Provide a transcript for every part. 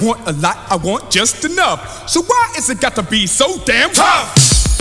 want a lot, I want just enough. So why is it got to be so damn tough?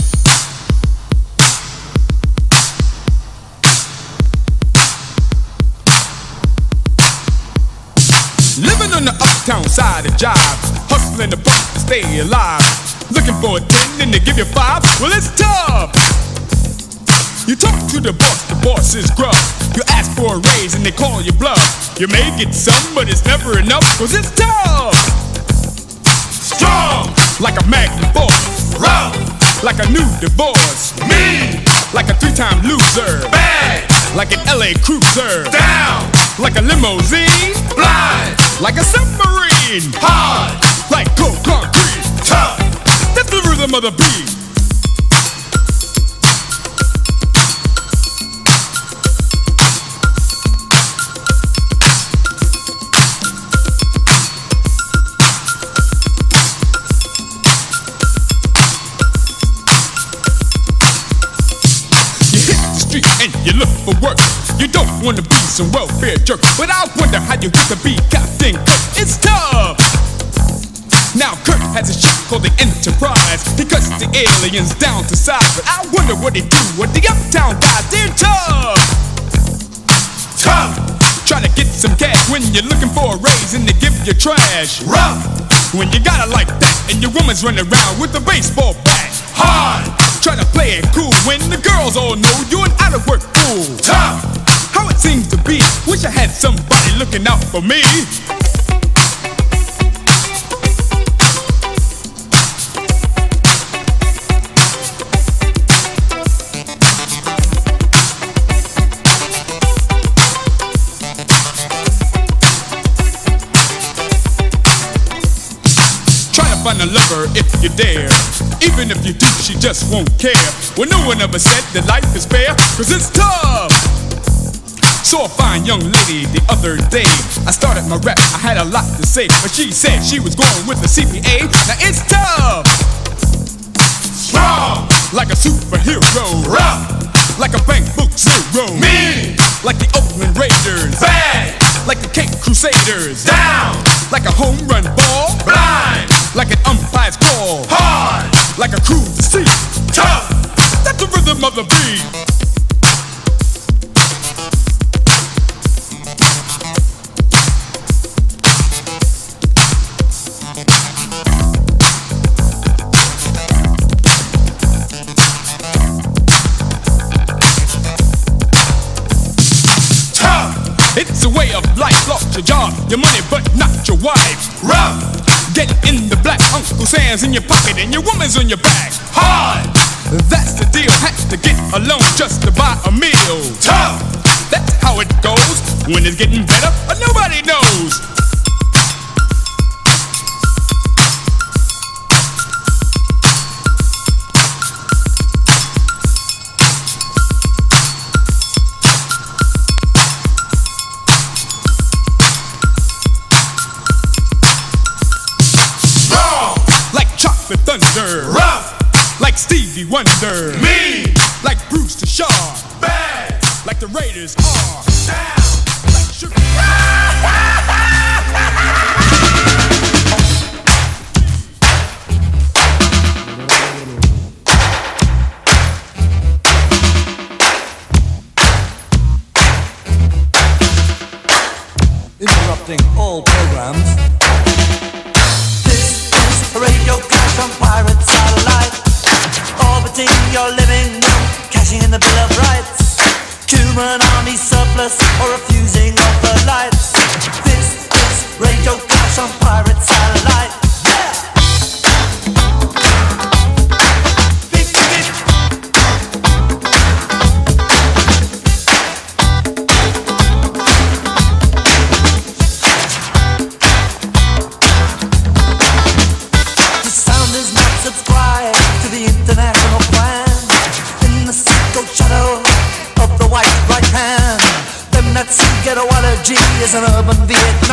Living on the uptown side of jobs, hustling the buck to stay alive. Looking for a 10 and they give you 5, well it's tough. You talk to the boss is gruff. You ask for a raise and they call you bluff. You may get some, but it's never enough, cause it's tough. Strong, like a magnum force. Rough, like a new divorce. Mean, like a 3-time loser. Bad, like an LA cruiser. Down, like a limousine. Blind, like a submarine. Hard, like cold concrete. Tough, that's the rhythm of the beat. And you look for work. You don't wanna be some welfare jerk, but I wonder how you get to be Captain Kirk. It's tough. Now Kirk has a ship called the Enterprise. He cuts the aliens down to size, but I wonder what they do with the uptown guys. They're tough. Tough. Try to get some cash when you're looking for a raise and they give you trash. Rough. When you got it like that and your woman's running around with a baseball bat. Hard. Try to play it cool when the girls all know you're an out-of-work fool. Tough, how it seems to be. Wish I had somebody looking out for me. Try to find a lover if you dare. Even if you do, she just won't care. Well, no one ever said that life is fair, cause it's tough. Saw a fine young lady the other day. I started my rap, I had a lot to say, but she said she was going with the CPA. Now it's tough. Strong, like a superhero. Rough, like a bank book zero. Mean, like the Oakland Raiders. Bad, like the Cape Crusaders. Down, like a home run ball. Blind, like an umpire's call. Hard, like a cruise to sea. Tough, that's the rhythm of the beat. Tough, it's a way of life. Lost your job, your money, but not your wife. Rough, get in the black, Uncle Sam's in your pocket and your woman's on your back. Hard, that's the deal. Had to get a loan just to buy a meal. Tough, that's how it goes. When it's getting better, nobody knows. The thunder. Rough, like Stevie Wonder. Mean, like Bruce the Shaw. Bad, like the Raiders are. Down, like sugar. Interrupting all programs. Radio clash on pirate satellite, orbiting your living room, cashing in the Bill of Rights. Human army surplus or refusing of the lights. This is radio clash on pirate satellite. Is an urban Vietnam.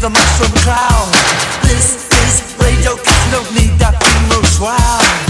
the mushroom cloud. This is Radio Cash, don't need that funeral shroud.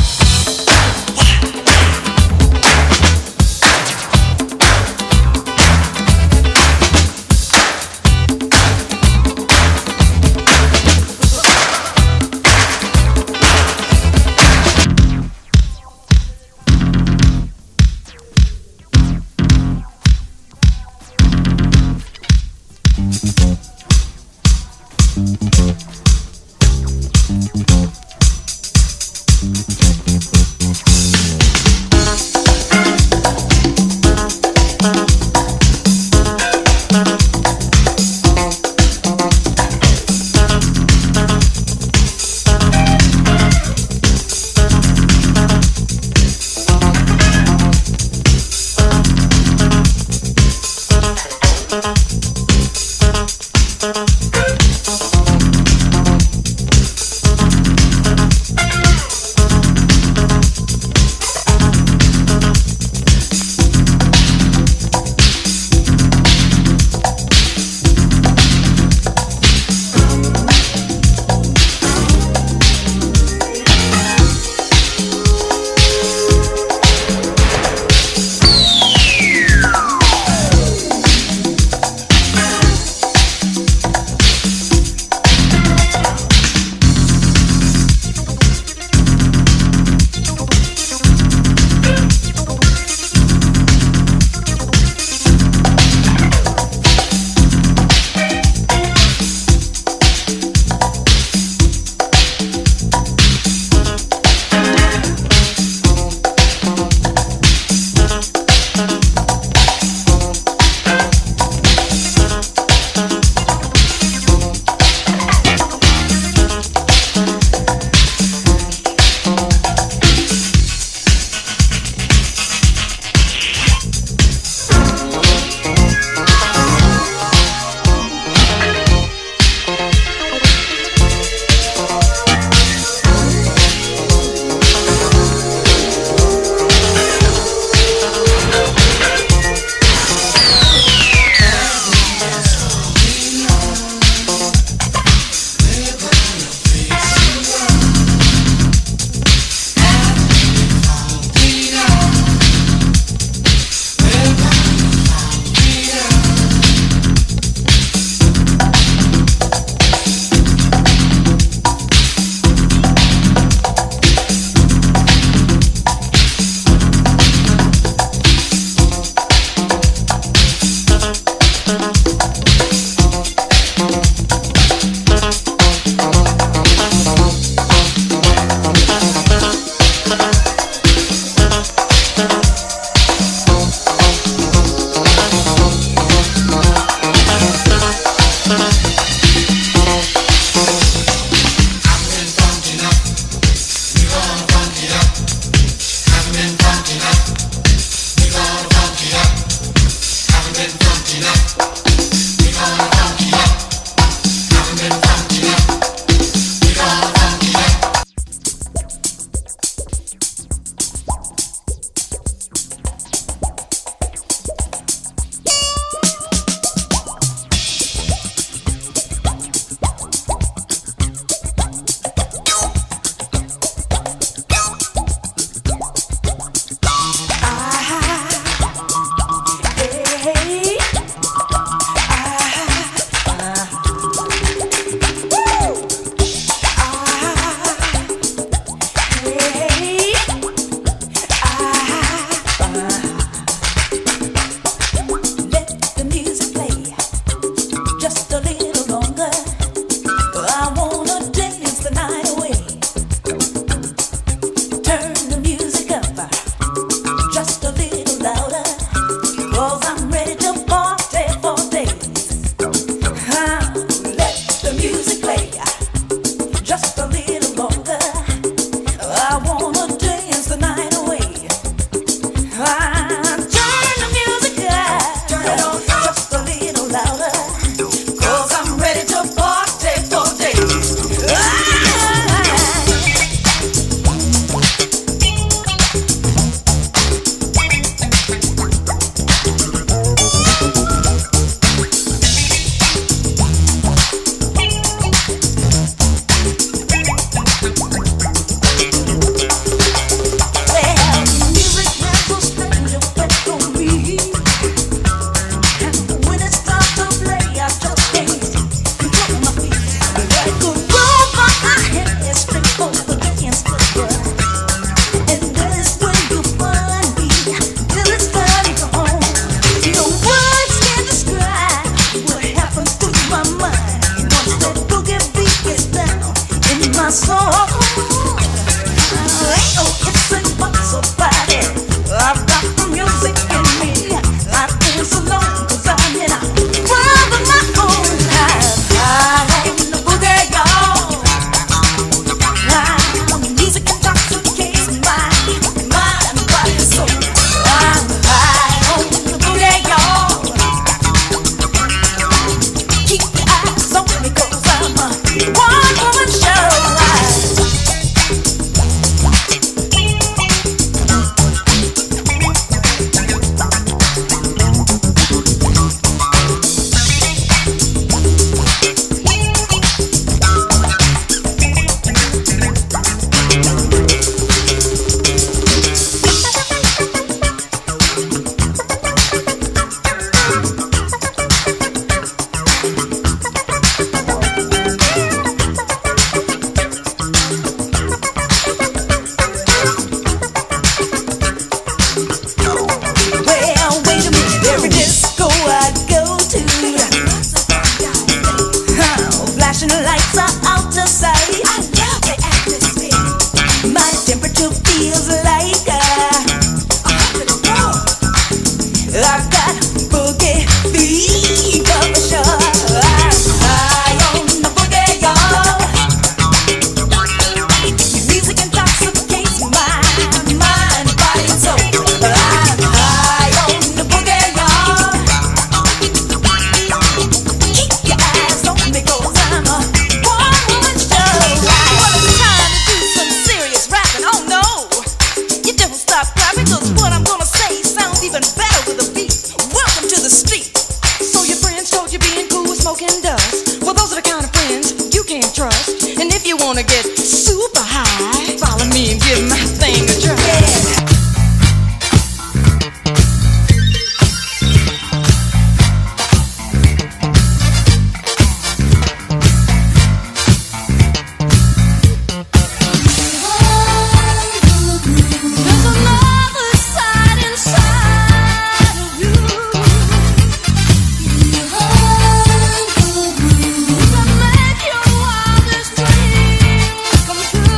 Come through.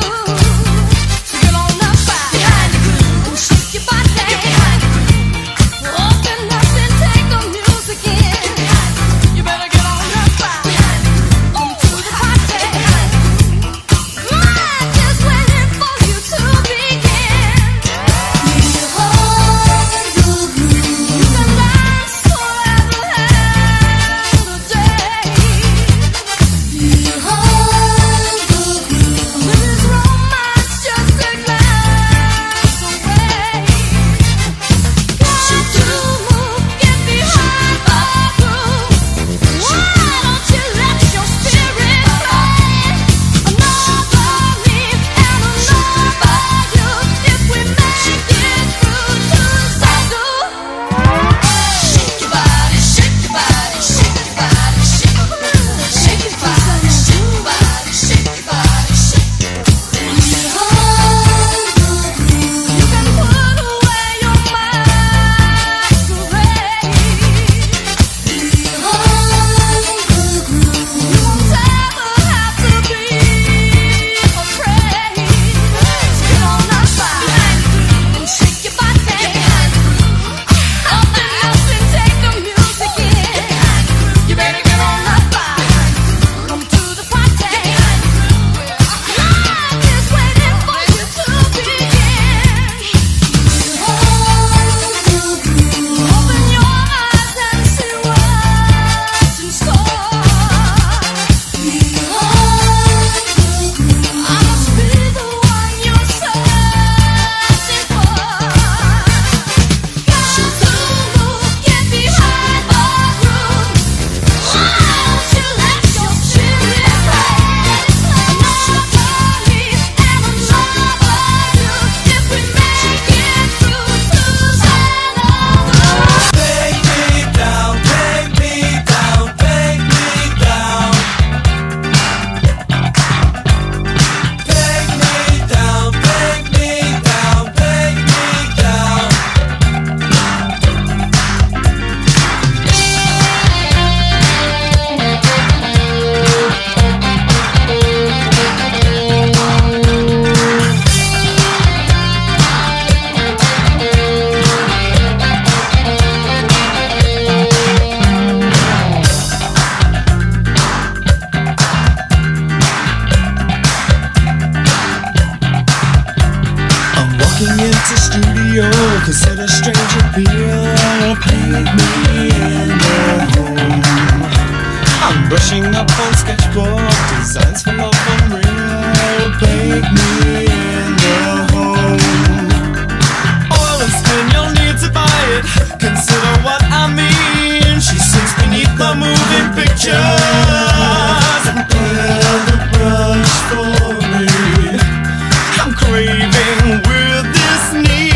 Consider strange appeal, paint me in the home. I'm brushing up on sketchbook, designs for love unreal, paint me in the home. Oil and skin, you'll need to buy it, consider what I mean. She sits beneath the moving pictures and wear the brush for me. I'm craving with this need.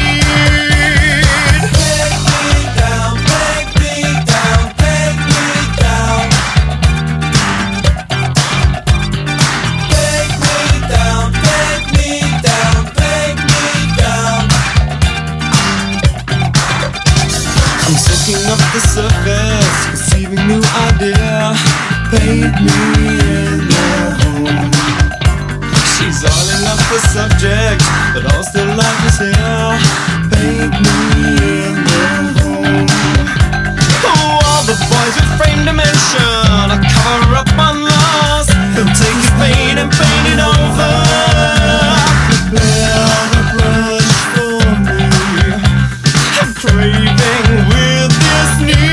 Take me down, take me down, take me down. Take me down, take me down, take me down. I'm soaking up the surface, conceiving new idea. Paint me in the home. She's all in love with subject, but all still life is here. Paint me in the home. Oh, all the boys with frame dimension, I cover up on loss. He'll take his paint and paint it over. Prepare the brush for me. I'm craving with this need.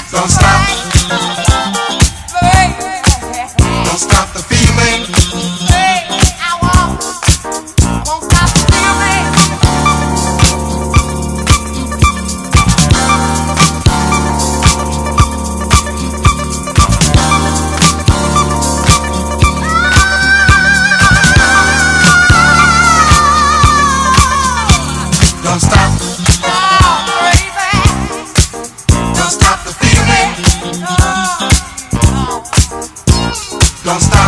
Don't stop. Don't stop the feeling. I won't stop the feeling. Don't stop. Don't stop the feeling. Don't stop.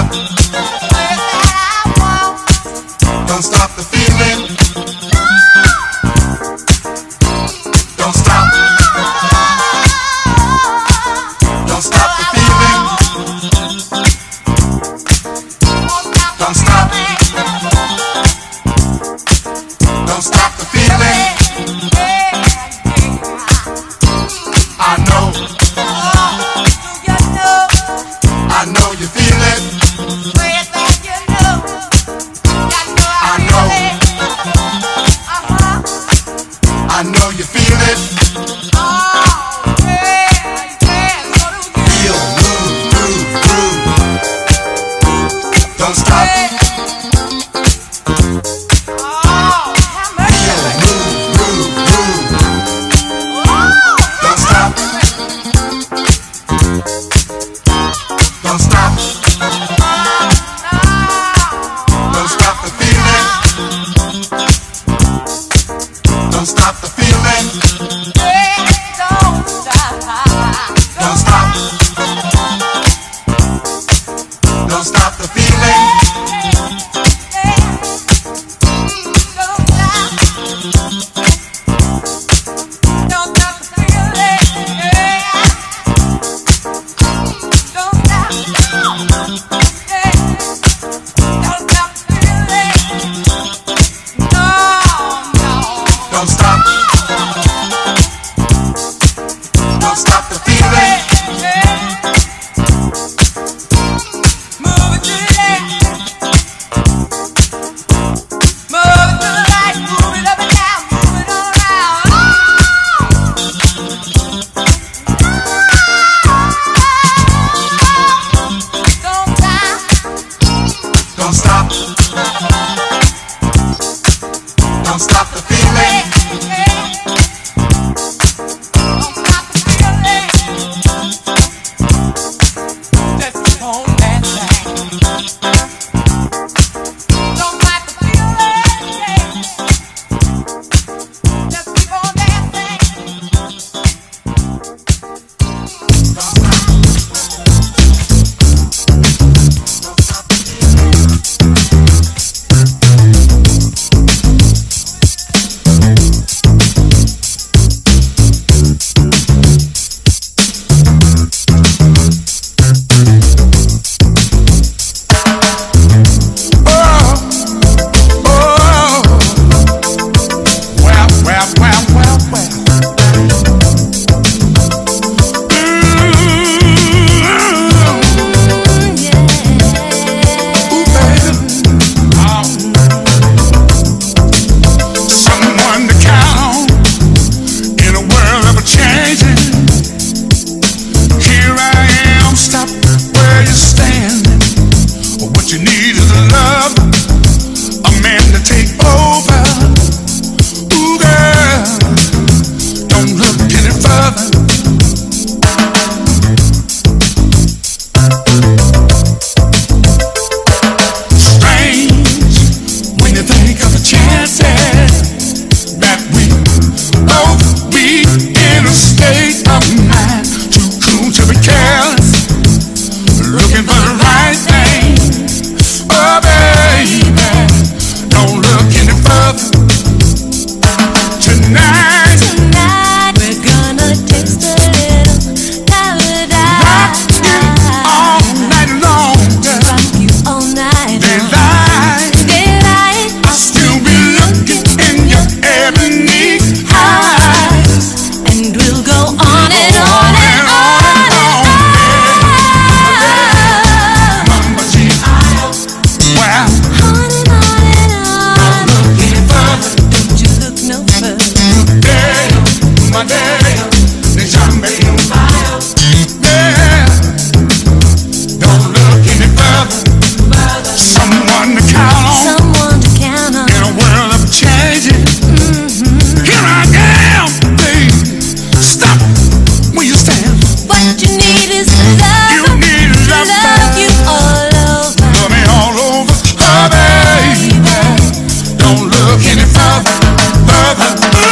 What you need is love. You need love, love you all over. love me all over, oh baby. Don't look any further, further.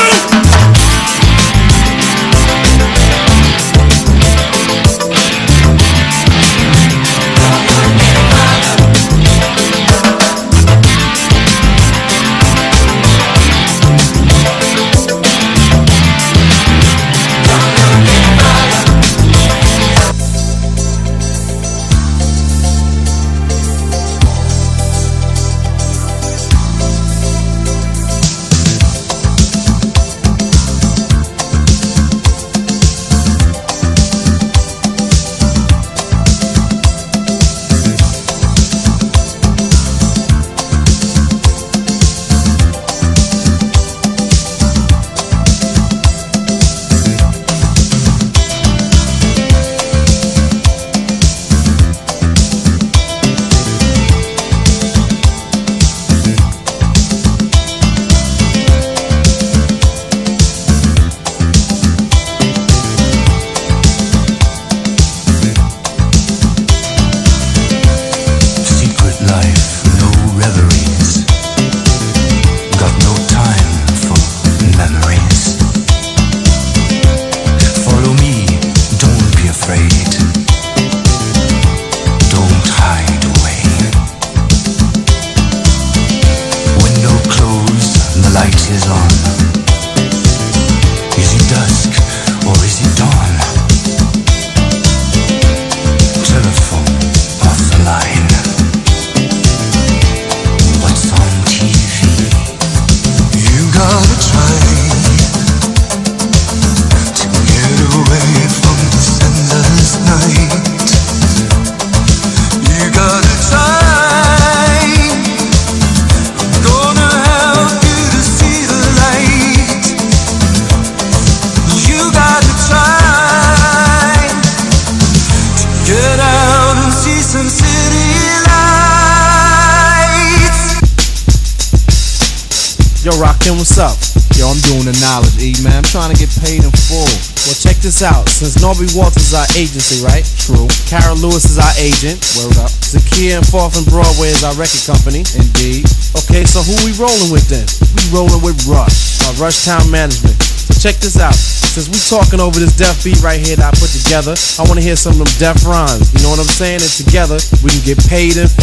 What's up? Yo, I'm doing the knowledge, E, man. I'm trying to get paid in full. Well, check this out. Since Norby Walters is our agency, right? True. Carol Lewis is our agent. Word up. Zakia and Fourth and Broadway is our record company. Indeed. Okay, so who we rolling with then? We rolling with Rush, our Rush Town Management. So check this out. Since we talking over this deaf beat right here that I put together, I want to hear some of them deaf rhymes. You know what I'm saying? And together, we can get paid in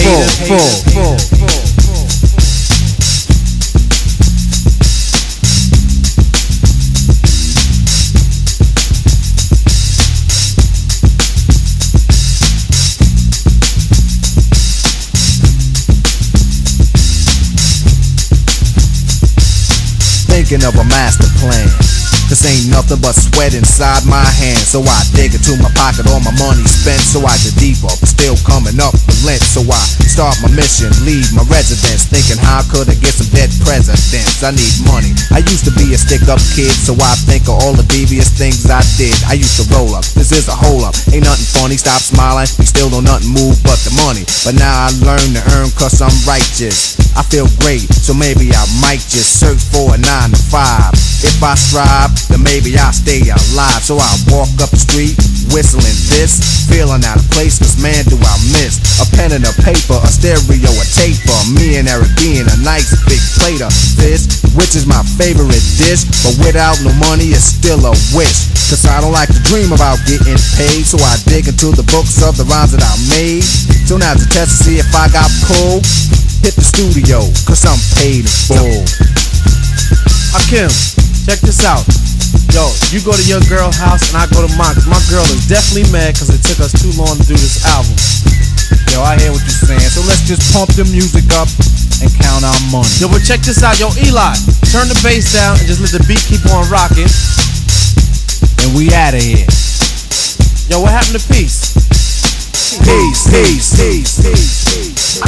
full. Thinking of a master plan. This ain't nothing but sweat inside my hands. So I dig into my pocket, all my money spent. So I get deeper, but still coming up for lint. So I start my mission, leave my residence, thinking how could I get some dead presidents. I need money. I used to be a stick-up kid, so I think of all the devious things I did. I used to roll up, this is a hole-up. Ain't nothing funny, stop smiling. We still don't nothing move but the money. But now I learn to earn cause I'm righteous. I feel great, so maybe I might just search for a 9 to 5. If I strive, then maybe I'll stay alive. So I walk up the street, whistling this, feeling out of place, cause man do I miss a pen and a paper, a stereo, a taper. Me and Eric being a nice big plate of fish, which is my favorite dish. But without no money, it's still a wish. Cause I don't like to dream about getting paid, so I dig into the books of the rhymes that I made. So now to test to see if I got pulled, hit the studio, cause I'm paid in full. Hakim, check this out. Yo, you go to your girl's house and I go to mine, cause my girl is definitely mad cause it took us too long to do this album. Yo, I hear what you're saying, so let's just pump the music up and count our money. Yo, but check this out. Yo, Eli, turn the bass down and just let the beat keep on rocking. And we outta here. Yo, what happened to peace? Peace, peace, peace, peace, peace.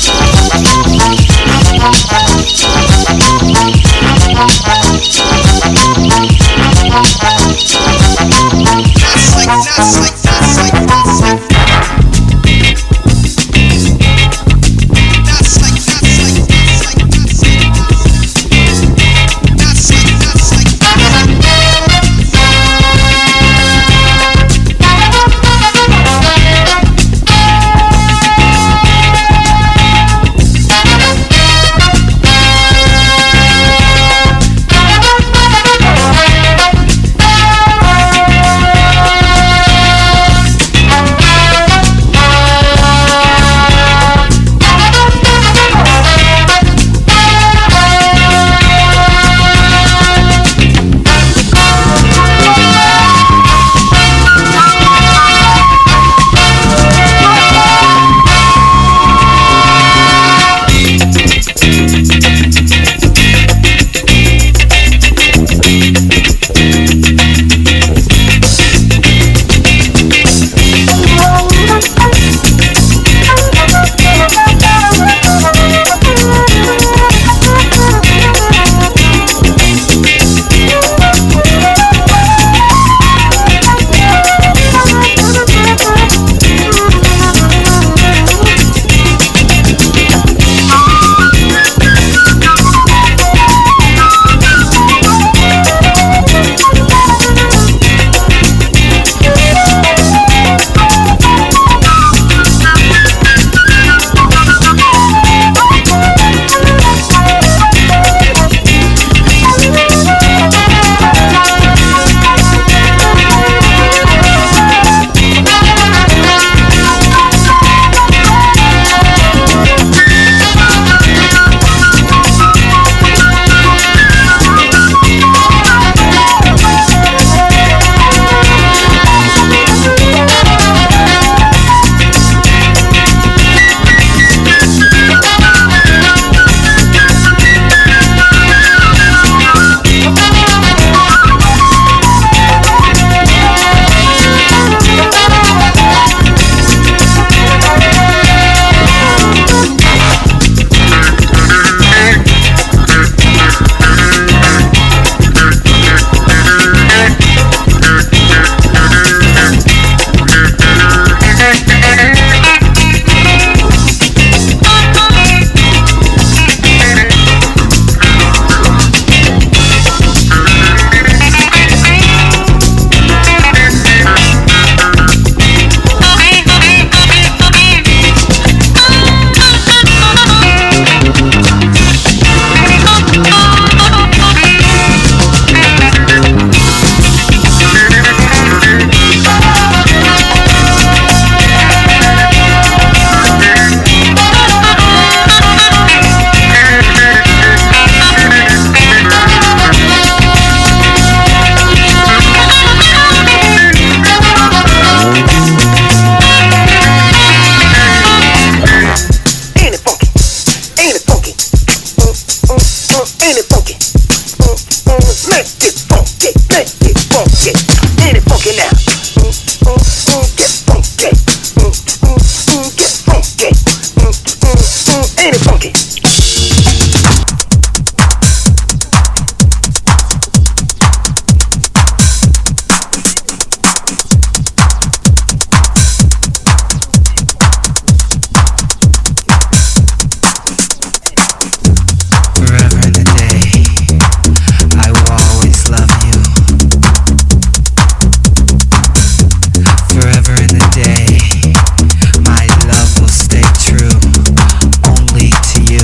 To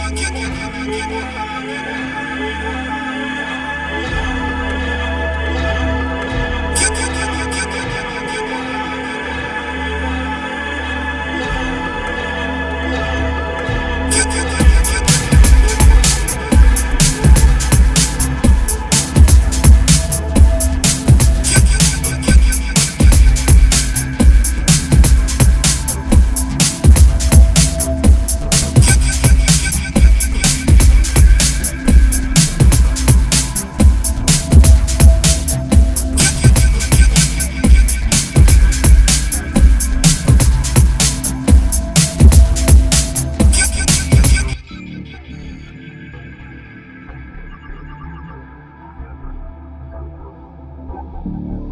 you.